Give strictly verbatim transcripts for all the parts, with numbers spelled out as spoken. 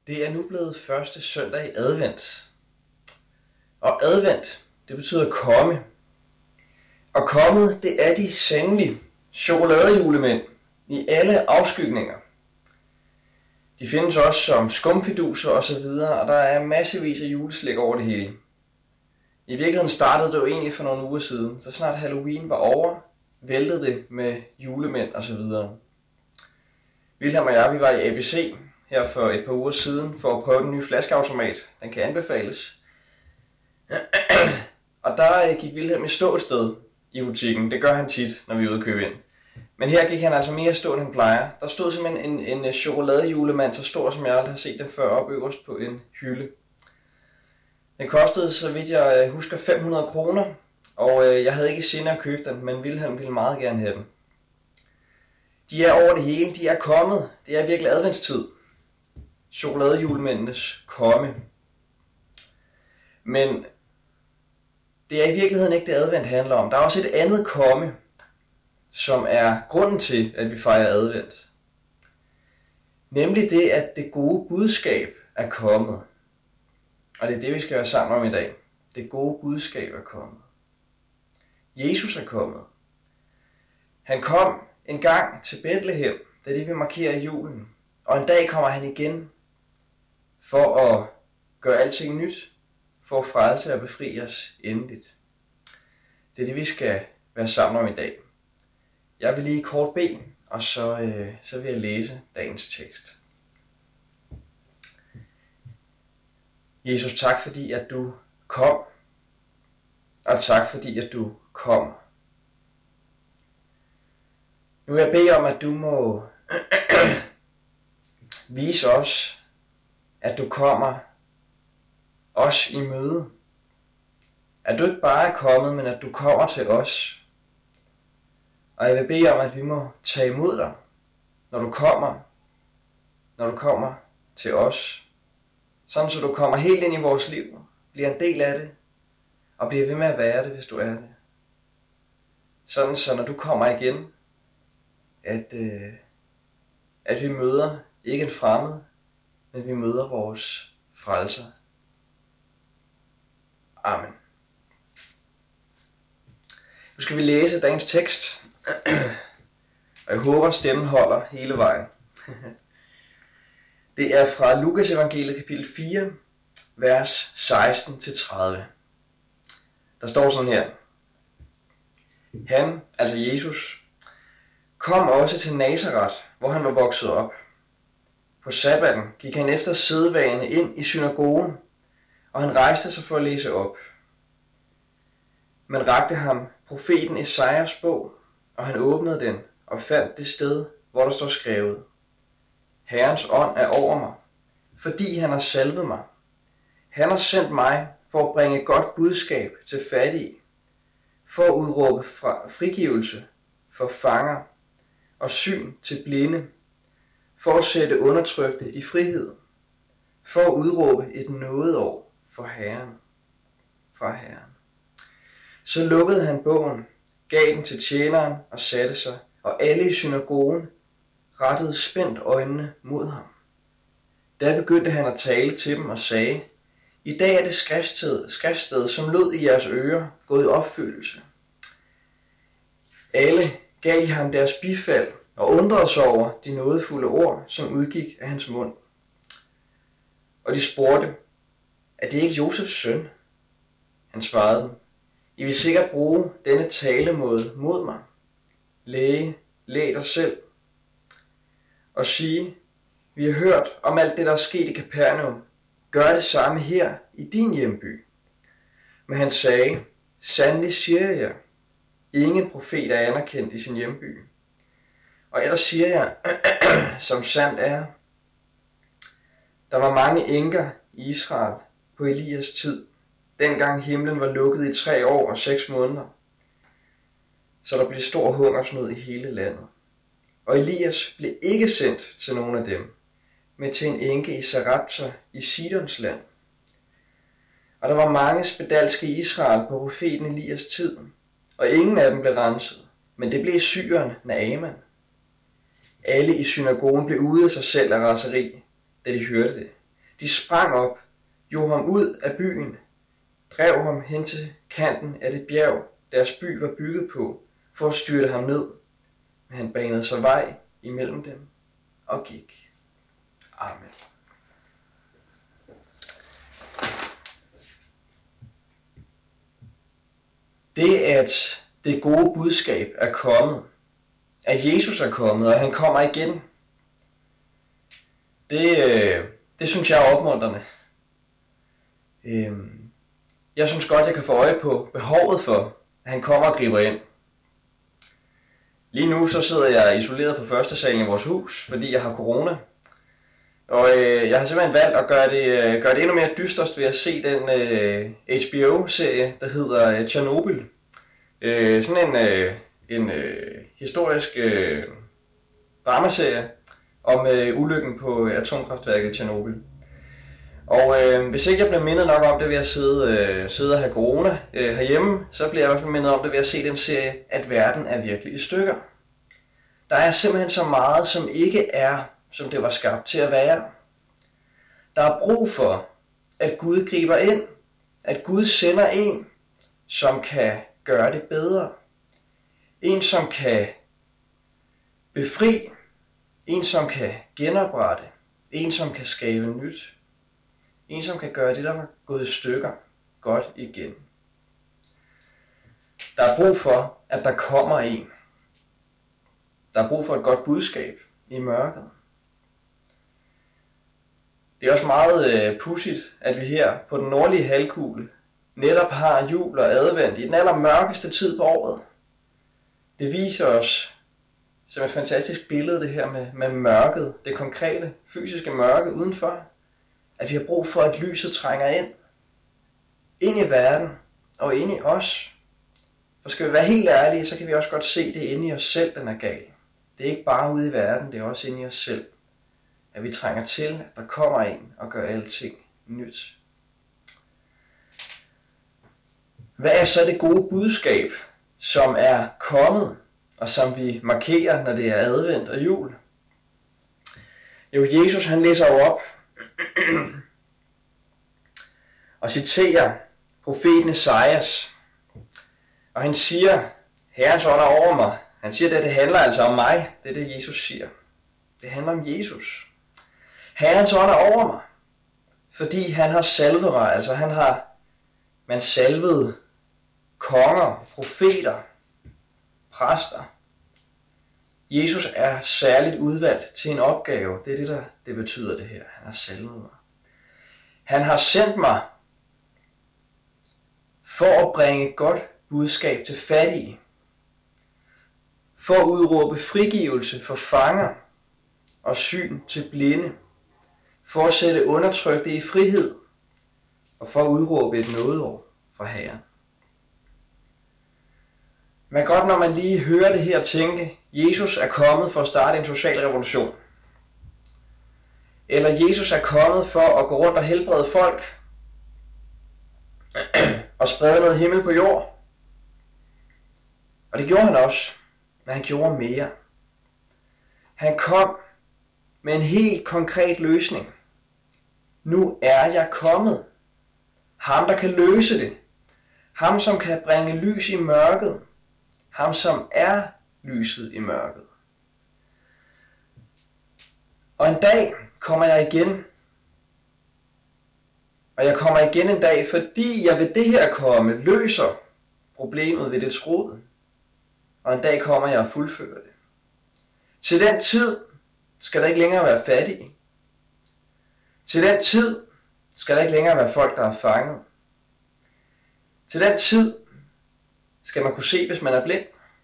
Det er nu blevet første søndag i advent. Og advent, det betyder komme. Og kommet, det er de sandelig chokoladejulemænd i alle afskygninger. De findes også som skumfiduser og så videre, og der er massevis af juleslik over det hele. I virkeligheden startede det jo egentlig for nogle uger siden, så snart Halloween var over, væltede det med julemænd og så videre. Wilhelm og jeg, vi var i A B C her for et par uger siden for at prøve den nye flaskeautomat. Den kan anbefales. Og der gik Wilhelm i stå et sted i butikken. Det gør han tit, når vi er ude at købe ind. Men her gik han altså mere stå, end han plejer. Der stod simpelthen en, en chokoladejulemand så stor, som jeg aldrig har set den før, op øverst på en hylde. Den kostede, så vidt jeg husker, fem hundrede kroner, og jeg havde ikke sinde at købe den, men Wilhelm ville meget gerne have den. De er over det hele, de er kommet. Det er virkelig adventstid. Chokoladejulemændenes komme. Men det er i virkeligheden ikke det advent handler om. Der er også et andet komme, som er grunden til, at vi fejrer advent. Nemlig det, at det gode budskab er kommet. Og det er det, vi skal være sammen om i dag. Det gode budskab er kommet. Jesus er kommet. Han kom en gang til Bethlehem, det er det, vi markerer i julen. Og en dag kommer han igen for at gøre alting nyt, for at frelse og befri os endeligt. Det er det, vi skal være sammen om i dag. Jeg vil lige kort bede, og så, øh, så vil jeg læse dagens tekst. Jesus, tak fordi, at du kom, og tak fordi, at du kommer. Nu vil jeg bede om, at du må vise os, at du kommer os i møde. At du ikke bare er kommet, men at du kommer til os. Og jeg vil bede om, at vi må tage imod dig, når du kommer, når du kommer til os. Sådan så du kommer helt ind i vores liv, bliver en del af det, og bliver ved med at være det, hvis du er det. Sådan så når du kommer igen, at, øh, at vi møder ikke en fremmed, men vi møder vores frelser. Amen. Nu skal vi læse dagens tekst, og jeg håber stemmen holder hele vejen. Det er fra Lukas evangeliet kapitel fire, vers seksten til tredive. Der står sådan her. Han, altså Jesus, kom også til Nazaret, hvor han var vokset op. På sabbaten gik han efter sædvane ind i synagogen, og han rejste sig for at læse op. Man rakte ham profeten Esajas bog, og han åbnede den og fandt det sted, hvor der står skrevet: Herrens ånd er over mig, fordi han har salvet mig. Han har sendt mig for at bringe godt budskab til fattige, for at udråbe frigivelse for fanger og syn til blinde, for at sætte undertrykte i frihed, for at udråbe et nådeår for Herren, fra Herren. Så lukkede han bogen, gav den til tjeneren og satte sig, og alle i synagogen rettede spændt øjnene mod ham. Da begyndte han at tale til dem og sagde: I dag er det skriftsted, skriftsted som lød i jeres ører, gået i opfyldelse. Alle gav ham deres bifald og undrede sig over de nådefulde ord, som udgik af hans mund. Og de spurgte: Er det ikke Josefs søn? Han svarede dem: I vil sikkert bruge denne talemåde mod mig. Læge, læg dig selv og sige: Vi har hørt om alt det, der er sket i Kapernaum. Gør det samme her i din hjemby. Men han sagde: Sandelig siger jeg, ingen profet er anerkendt i sin hjemby. Og ellers siger jeg, som sandt er, der var mange enker i Israel på Elias tid, dengang himlen var lukket i tre år og seks måneder, så der blev stor hungersnød i hele landet. Og Elias blev ikke sendt til nogen af dem, men til en enke i Sarepta i Sidons land. Og der var mange spedalske i Israel på profeten Elias tid, og ingen af dem blev renset, men det blev syreren Naaman. Alle i synagogen blev ude af sig selv af raseri, da de hørte det. De sprang op, jog ham ud af byen, drev ham hen til kanten af det bjerg, deres by var bygget på, for at styrte ham ned. Men han banede sig vej imellem dem og gik. Amen. Det, at det gode budskab er kommet, at Jesus er kommet, og han kommer igen, det, det synes jeg er opmuntrende. Jeg synes godt, jeg kan få øje på behovet for, at han kommer og griber ind. Lige nu så sidder jeg isoleret på første salen i vores hus, fordi jeg har corona. Og øh, jeg har simpelthen valgt at gøre det, øh, gøre det endnu mere dysterst ved at se den øh, H B O-serie, der hedder øh, Chernobyl. Øh, sådan en, øh, en øh, historisk øh, dramaserie om øh, ulykken på atomkraftværket Chernobyl. Og øh, hvis ikke jeg bliver mindet nok om det ved at sidde, øh, sidde og have corona øh, herhjemme, så bliver jeg i hvert fald mindet om det ved at se den serie, at verden er virkelig i stykker. Der er simpelthen så meget, som ikke er, som det var skabt til at være. Der er brug for, at Gud griber ind, at Gud sender en, som kan gøre det bedre. En, som kan befri, en, som kan genoprette, en, som kan skabe nyt. En, som kan gøre det, der var gået i stykker, godt igen. Der er brug for, at der kommer en. Der er brug for et godt budskab i mørket. Det er også meget øh, pudsigt, at vi her på den nordlige halvkugle netop har jul og advent i den allermørkeste tid på året. Det viser os som et fantastisk billede, det her med, med mørket, det konkrete, fysiske mørke udenfor. At vi har brug for, at lyset trænger ind. Ind i verden og ind i os. For skal vi være helt ærlige, så kan vi også godt se det inde i os selv, den er gal. Det er ikke bare ude i verden, det er også inde i os selv. At vi trænger til, at der kommer en og gør alting nyt. Hvad er så det gode budskab, som er kommet, og som vi markerer, når det er advent og jul? Jo, Jesus han læser jo op og citerer profeten Esajas. Og han siger, Herrens ånd er over mig. Han siger, at det handler altså om mig. Det er det, Jesus siger. Det handler om Jesus. Herrens ånd er over mig, fordi han har salvet mig. Altså han har, man salvet konger, profeter, præster. Jesus er særligt udvalgt til en opgave. Det er det, der det betyder det her. Han har salvet mig. Han har sendt mig for at bringe godt budskab til fattige. For at udråbe frigivelse for fanger og syn til blinde. For at sætte undertrykte i frihed. Og for at udråbe et nådeår fra Herren. Man kan godt, når man lige hører det her, tænke, Jesus er kommet for at starte en social revolution. Eller Jesus er kommet for at gå rundt og helbrede folk. Og sprede noget himmel på jord. Og det gjorde han også, men han gjorde mere. Han kom med en helt konkret løsning. Nu er jeg kommet. Ham, der kan løse det. Ham, som kan bringe lys i mørket. Ham, som er lyset i mørket. Og en dag kommer jeg igen. Og jeg kommer igen en dag, fordi jeg ved det her komme løser problemet ved dets rod. Og en dag kommer jeg og fuldfører det. Til den tid skal der ikke længere være fattige. Til den tid skal der ikke længere være folk, der er fanget. Til den tid skal man kunne se, hvis man er blind.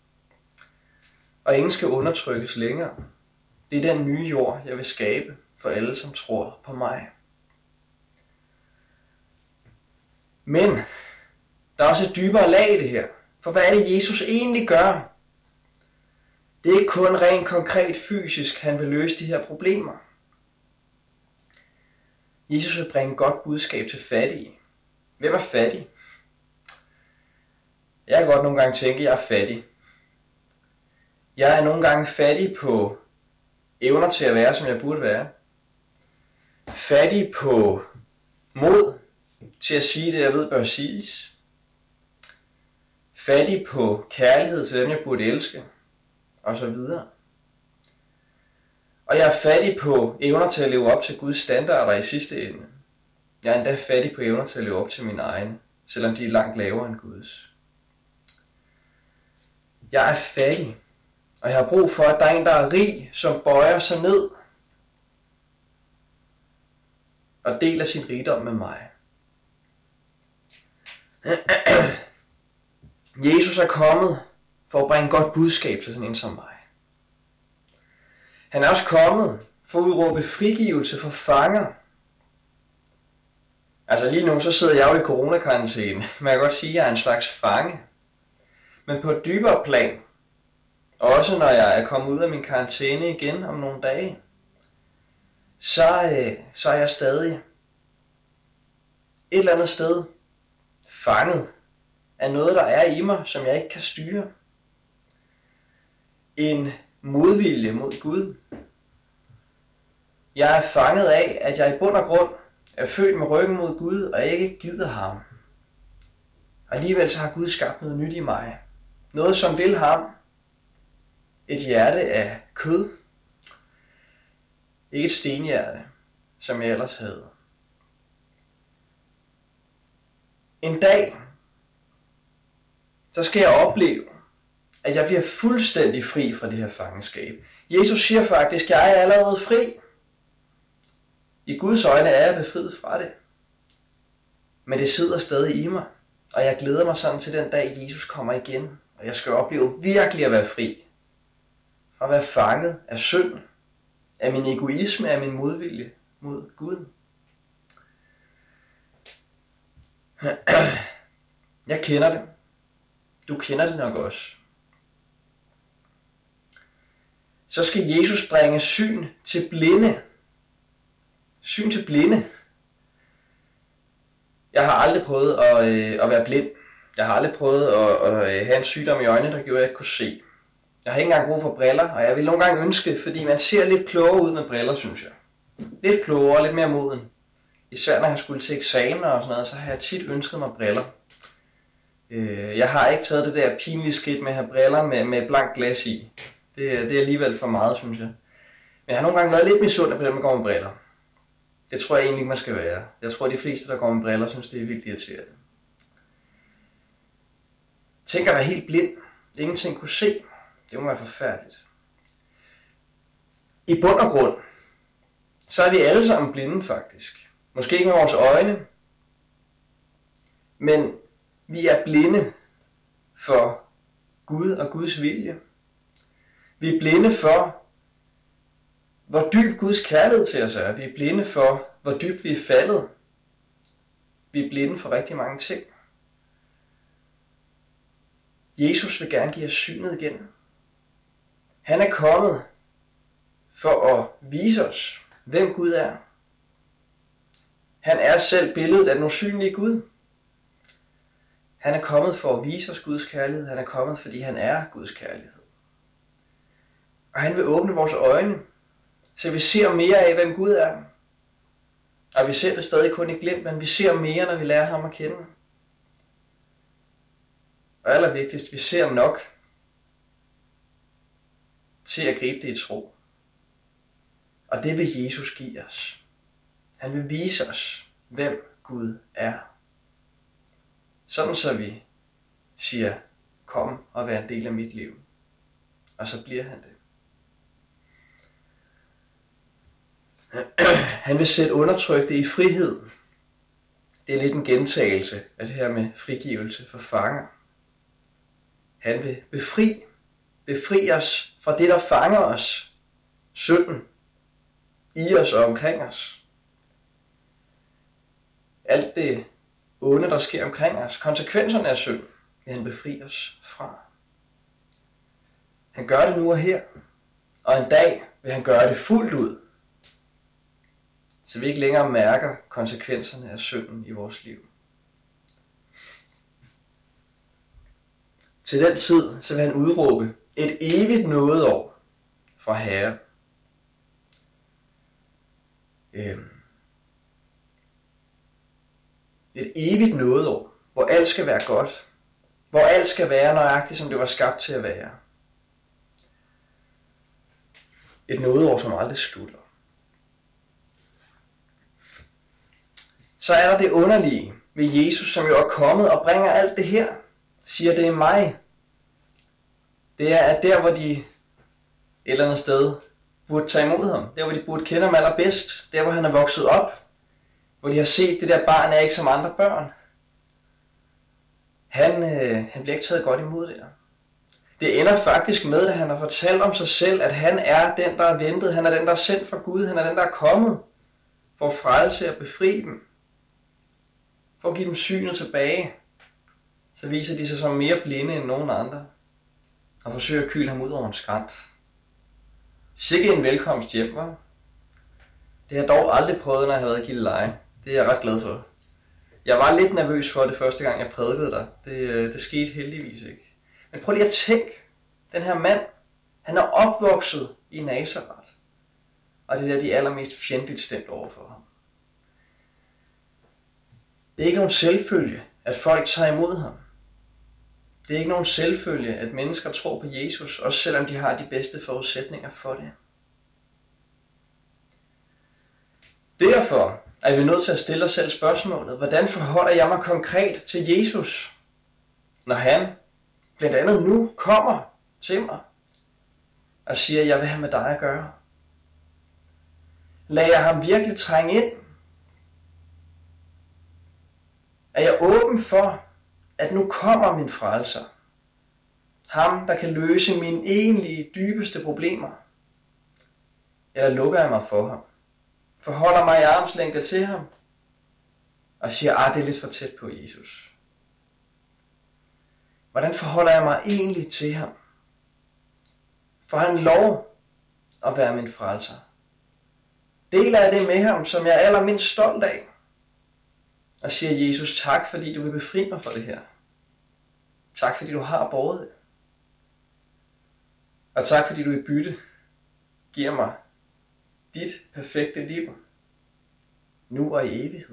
Og ingen skal undertrykkes længere. Det er den nye jord, jeg vil skabe for alle, som tror på mig. Men der er også et dybere lag i det her. For hvad er det, Jesus egentlig gør? Det er ikke kun rent konkret fysisk, han vil løse de her problemer. Jesus vil bringe godt budskab til fattige. Hvem er fattig? Jeg kan godt nogle gange tænke, at jeg er fattig. Jeg er nogle gange fattig på evner til at være, som jeg burde være. fattig på mod til at sige det, jeg ved bør siges. Fattig på kærlighed til dem, jeg burde elske, og så videre. Og jeg er fattig på evner til at leve op til Guds standarder i sidste ende. Jeg er endda fattig på evner til at leve op til mine egne, selvom de er langt lavere end Guds. Jeg er fattig, og jeg har brug for, at der er en, der er rig, som bøjer sig ned og deler sin rigdom med mig. Jesus er kommet for at bringe godt budskab til sådan en som mig. Han er også kommet for at udråbe frigivelse for fanger. Altså lige nu så sidder jeg jo i coronakarantæne, men jeg kan godt sige, at jeg er en slags fange. Men på et dybere plan, også når jeg er kommet ud af min karantæne igen om nogle dage, så, øh, så er jeg stadig et eller andet sted fanget af noget, der er i mig, som jeg ikke kan styre. En modvilje mod Gud. Jeg er fanget af, at jeg i bund og grund er født med ryggen mod Gud, og ikke gider ham. Og alligevel så har Gud skabt noget nyt i mig. Noget, som vil ham. Et hjerte af kød. Ikke et stenhjerte, som jeg ellers havde. En dag, så skal jeg opleve, at jeg bliver fuldstændig fri fra det her fangenskab. Jesus siger faktisk, at jeg er allerede fri. I Guds øjne er jeg befriet fra det. Men det sidder stadig i mig, og jeg glæder mig sådan til den dag, Jesus kommer igen. Og jeg skal opleve virkelig at være fri. Fra at være fanget af synd, af min egoisme, af min modvilje mod Gud. Jeg kender det. Du kender det nok også. Så skal Jesus bringe syn til blinde. Syn til blinde. Jeg har aldrig prøvet at, øh, at være blind. Jeg har aldrig prøvet at, at have en sygdom i øjnene, der gjorde, at jeg ikke kunne se. Jeg har ikke engang brug for briller, og jeg vil nogle gange ønske det, fordi man ser lidt klogere ud med briller, synes jeg. Lidt klogere, lidt mere moden. Især når jeg skulle til eksamener og sådan noget, så har jeg tit ønsket mig briller. Jeg har ikke taget det der pinlige skridt med at have briller med, med blank glas i. Det, det er alligevel for meget, synes jeg. Men jeg har nogle gange været lidt misundelig på dem, der går med briller. Det tror jeg egentlig ikke, man skal være. Jeg tror, at de fleste, der går med briller, synes, det er vildt irriterende. Tænk at være helt blind. Ingenting kunne se. Det må være forfærdeligt. I bund og grund, så er vi alle sammen blinde faktisk. Måske ikke med vores øjne, men vi er blinde for Gud og Guds vilje. Vi er blinde for, hvor dyb Guds kærlighed til os er. Vi er blinde for, hvor dybt vi er faldet. Vi er blinde for rigtig mange ting. Jesus vil gerne give os synet igen. Han er kommet for at vise os, hvem Gud er. Han er selv billedet af den usynlige Gud. Han er kommet for at vise os Guds kærlighed. Han er kommet, fordi han er Guds kærlighed. Og han vil åbne vores øjne, så vi ser mere af, hvem Gud er. Og vi ser det stadig kun i glimt, men vi ser mere, når vi lærer ham at kende. Og allervigtigst, vi ser ham nok til at gribe det i tro. Og det vil Jesus give os. Han vil vise os, hvem Gud er. Sådan så vi siger, kom og vær en del af mit liv. Og så bliver han det. Han vil sætte undertrykte i frihed. Det er lidt en gentagelse af det her med frigivelse for fanger. Han vil befri, befri os fra det, der fanger os. Synden i os og omkring os. Alt det onde, der sker omkring os, konsekvenserne af synd, vil han befri os fra. Han gør det nu og her, og en dag vil han gøre det fuldt ud, så vi ikke længere mærker konsekvenserne af synden i vores liv. Til den tid, så vil han udråbe et evigt nådeår fra Herren. Øhm, Et evigt nådeår, hvor alt skal være godt. Hvor alt skal være nøjagtigt, som det var skabt til at være. Et nådeår, som aldrig slutter. Så er der det underlige ved Jesus, som jo er kommet og bringer alt det her. Siger, det er mig. Det er, at der, hvor de et eller andet sted burde tage imod ham. Der, hvor de burde kende ham allerbedst. Der, hvor han er vokset op. Hvor de har set, det der barn er ikke som andre børn. Han, øh, han bliver ikke taget godt imod der. Det ender faktisk med, at han har fortalt om sig selv, at han er den, der er ventet. Han er den, der er sendt fra Gud. Han er den, der er kommet for at frelse og befri dem. For at give dem synet tilbage. Så viser de sig som mere blinde end nogen andre. Og forsøger at kyle ham ud over en skrant. Sikke en velkomst hjem, var. Det har jeg dog aldrig prøvet, når jeg har været i Gilleleje. Det er jeg ret glad for. Jeg var lidt nervøs for det første gang, jeg prædikede der. Det, det skete heldigvis ikke. Men prøv lige at tænke. Den her mand, han er opvokset i Nazareth. Og det er der, de er allermest fjendtligt stemt over for ham. Det er ikke nogen selvfølge, at folk tager imod ham. Det er ikke nogen selvfølge, at mennesker tror på Jesus, også selvom de har de bedste forudsætninger for det. Derfor er vi nødt til at stille os selv spørgsmålet, hvordan forholder jeg mig konkret til Jesus, når han blandt andet nu kommer til mig og siger, jeg vil have med dig at gøre. Lader jeg ham virkelig trænge ind? Er jeg åben for, at nu kommer min frelser? Ham, der kan løse mine egentlige, dybeste problemer? Eller lukker jeg mig for ham? Forholder mig i armslængde til ham? Og siger, ah, det er lidt for tæt på Jesus. Hvordan forholder jeg mig egentlig til ham? Får han lov at være min frelser? Deler jeg det med ham, som jeg er allermindst stolt af? Og siger Jesus, tak fordi du vil befri mig fra det her. Tak fordi du har båret det. Og tak fordi du i bytte giver mig dit perfekte liv. Nu og i evighed.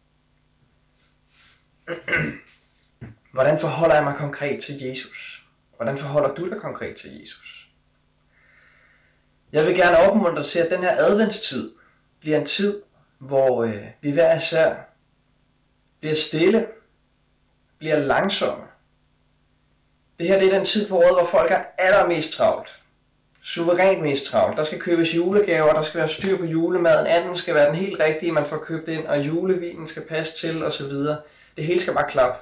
Hvordan forholder jeg mig konkret til Jesus? Hvordan forholder du dig konkret til Jesus? Jeg vil gerne opmuntre til, at den her adventstid bliver en tid, hvor øh, vi hver især bliver stille, bliver langsomme. Det her det er den tid på året, hvor folk er allermest travlt. Suverænt mest travlt. Der skal købes julegaver, der skal være styr på julemaden, anden skal være den helt rigtige, man får købt ind, og julevinen skal passe til osv. Det hele skal bare klappe.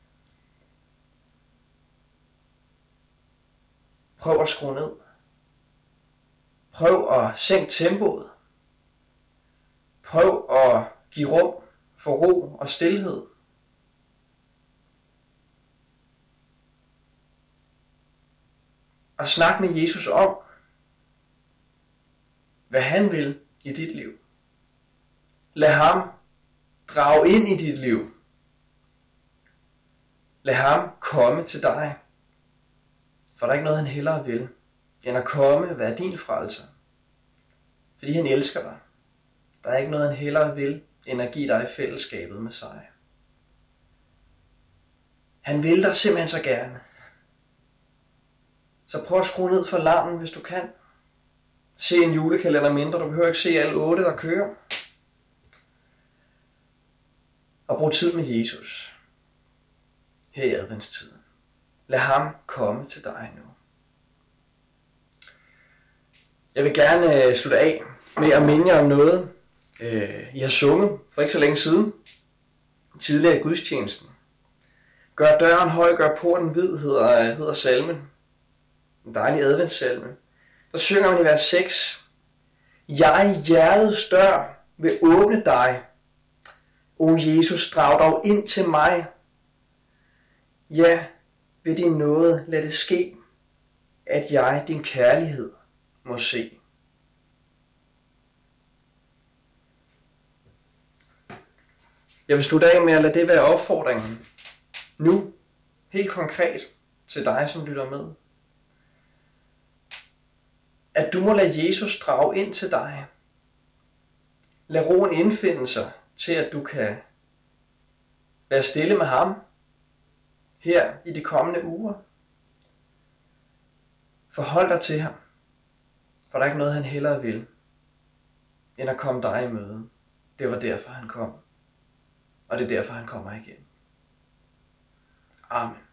Prøv at skrue ned. Prøv at sænke tempoet. Prøv at give rum for ro og stilhed. Og snak med Jesus om, hvad han vil i dit liv. Lad ham drage ind i dit liv. Lad ham komme til dig. For der er ikke noget, han hellere vil, end at komme og være din frelser. Fordi han elsker dig. Der er ikke noget, han hellere vil, end at give dig fællesskabet med sig. Han vil dig simpelthen så gerne. Så prøv at skrue ned for larmen, hvis du kan. Se en julekalender mindre, du behøver ikke se alle otte, der kører. Og brug tid med Jesus. Her i adventstiden. Lad ham komme til dig nu. Jeg vil gerne slutte af med at minde jer om noget, øh, I har sunget for ikke så længe siden. Tidligere i gudstjenesten. Gør døren høj, gør porten hvid, hedder, hedder salmen. En dejlig adventssalme. Der synger man i vers seks. Jeg hjertets dør vil åbne dig. O Jesus, drag dog ind til mig. Ja, ved din nåde lad det ske, at jeg din kærlighed må se. Jeg vil slutte af med at lade det være opfordringen. Nu, helt konkret, til dig som lytter med. At du må lade Jesus drage ind til dig. Lad roen indfinde sig til, at du kan Vær stille med ham her i de kommende uger. Forhold dig til ham, for der er ikke noget, han hellere vil, end at komme dig i møde. Det var derfor, han kom, og det er derfor, han kommer igen. Amen.